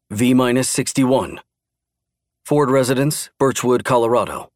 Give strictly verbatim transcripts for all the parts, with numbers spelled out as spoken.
V sixty-one. Ford residence, Birchwood, Colorado.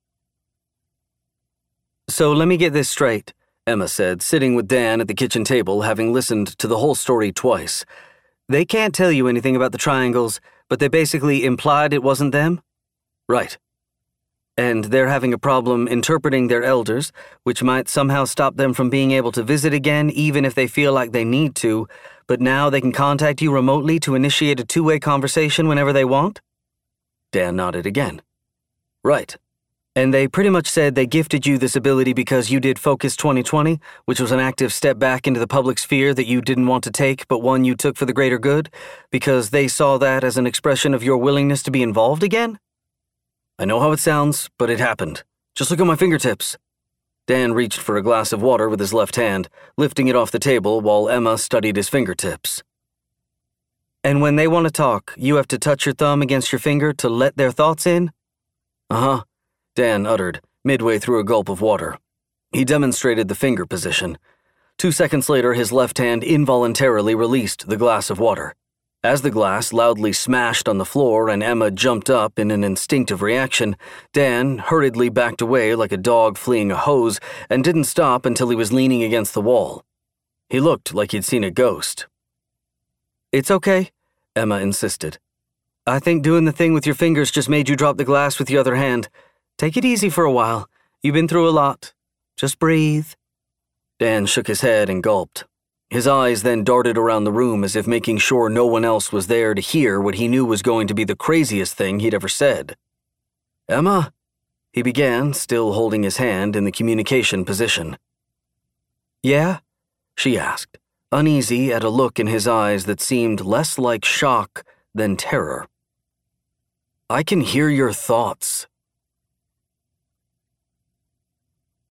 So let me get this straight, Emma said, sitting with Dan at the kitchen table, having listened to the whole story twice. They can't tell you anything about the triangles, but they basically implied it wasn't them? Right. And they're having a problem interpreting their elders, which might somehow stop them from being able to visit again even if they feel like they need to, but now they can contact you remotely to initiate a two-way conversation whenever they want? Dan nodded again. Right. And they pretty much said they gifted you this ability because you did Focus twenty twenty, which was an active step back into the public sphere that you didn't want to take, but one you took for the greater good, because they saw that as an expression of your willingness to be involved again? I know how it sounds, but it happened. Just look at my fingertips. Dan reached for a glass of water with his left hand, lifting it off the table while Emma studied his fingertips. And when they want to talk, you have to touch your thumb against your finger to let their thoughts in? Uh-huh, Dan uttered, midway through a gulp of water. He demonstrated the finger position. Two seconds later, his left hand involuntarily released the glass of water. As the glass loudly smashed on the floor and Emma jumped up in an instinctive reaction, Dan hurriedly backed away like a dog fleeing a hose and didn't stop until he was leaning against the wall. He looked like he'd seen a ghost. It's okay, Emma insisted. I think doing the thing with your fingers just made you drop the glass with the other hand. Take it easy for a while. You've been through a lot. Just breathe. Dan shook his head and gulped. His eyes then darted around the room as if making sure no one else was there to hear what he knew was going to be the craziest thing he'd ever said. Emma, he began, still holding his hand in the communication position. Yeah? She asked, uneasy at a look in his eyes that seemed less like shock than terror. I can hear your thoughts,